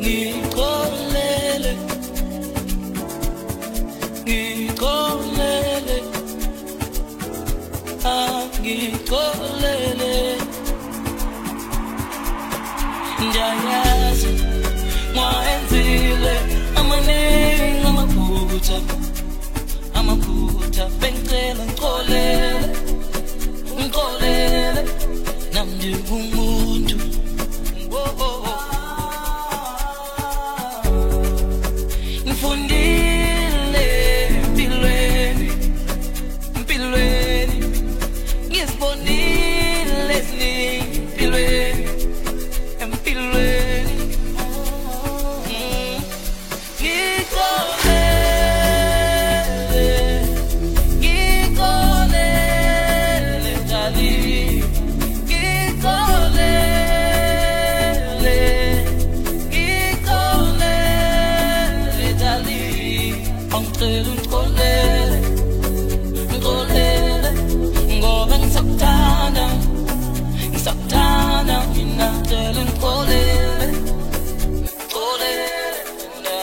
ngikolele, ngikolele, ngikolele. Ndiyayazi ngwenzile amaningi amaphutha, amaphutha bengicela ngikolele, ngikolele nami ngingumuntu. Ngifundile empilweni, empilweni ngizibonile eziningi empilweni, empilweni. Ngikolele, ngikolele darling, ngikolele, ngikolele darling. Angicela ungikolele, ngikolele ngoba ngisakuthanda, ngisakuthanda mina. Ngicela ungikolele, ngikolele mina.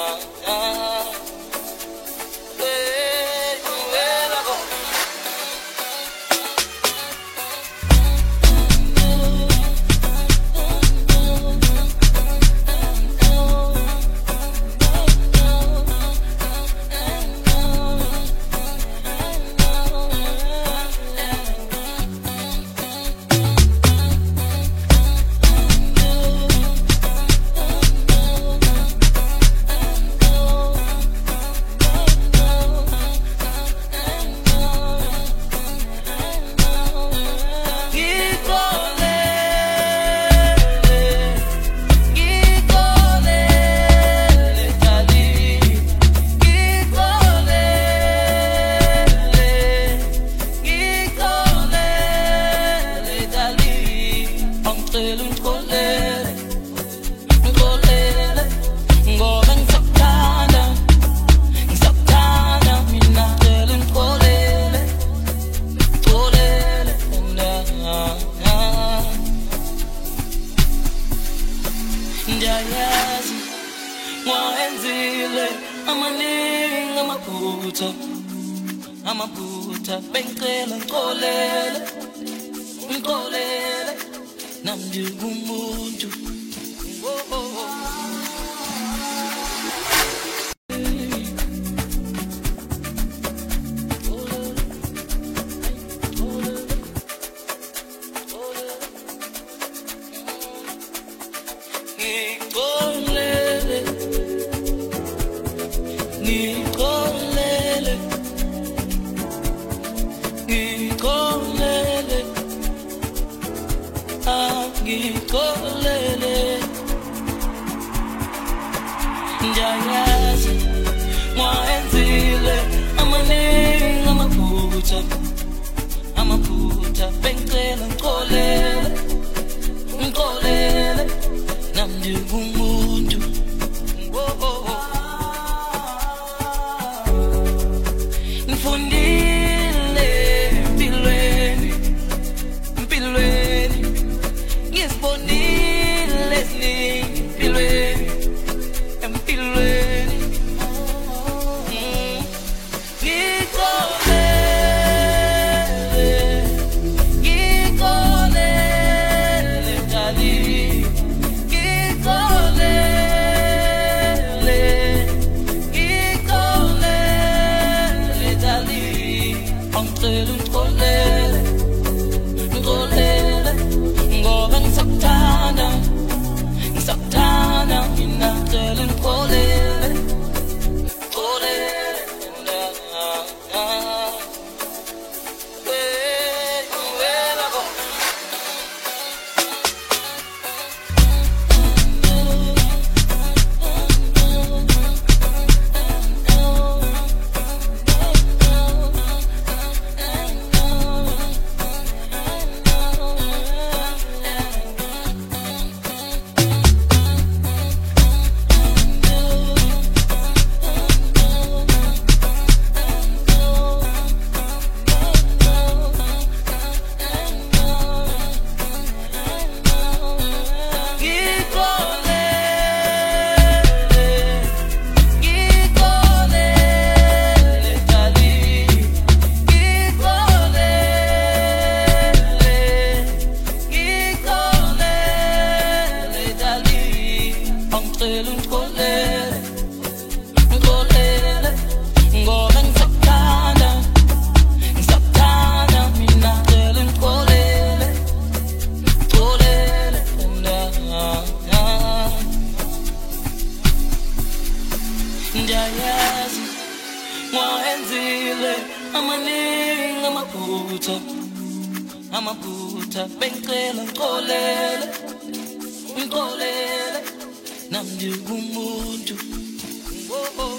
Ndiyayazi ngwenzile amaningi amaphutha, amaphutha bengicela ngikolele, ngikolele nami ngingumuntu. Ngikolele, ngikolele, ngikolele, ngikolele. Ndiyayazi ngwenzile amaningi amaphutha, amaphutha bengicela ngikolele, ngikolele nami ngingumuntu. Ngifundile empilweni, empilweni ngizibonile eziningi empilweni, empilweni. Ngikolele, ngikolele darling, ngikolele. angicela ungikolele, ngikolele, ngoba ngisakuthanda, ngisakuthanda mina, ngicela ungikolele, kolele, ndiyayazi wawenzile amaningi amaphutha, bengicela ngikolele, ngikolele, nami ngingumuntu. Oh, oh.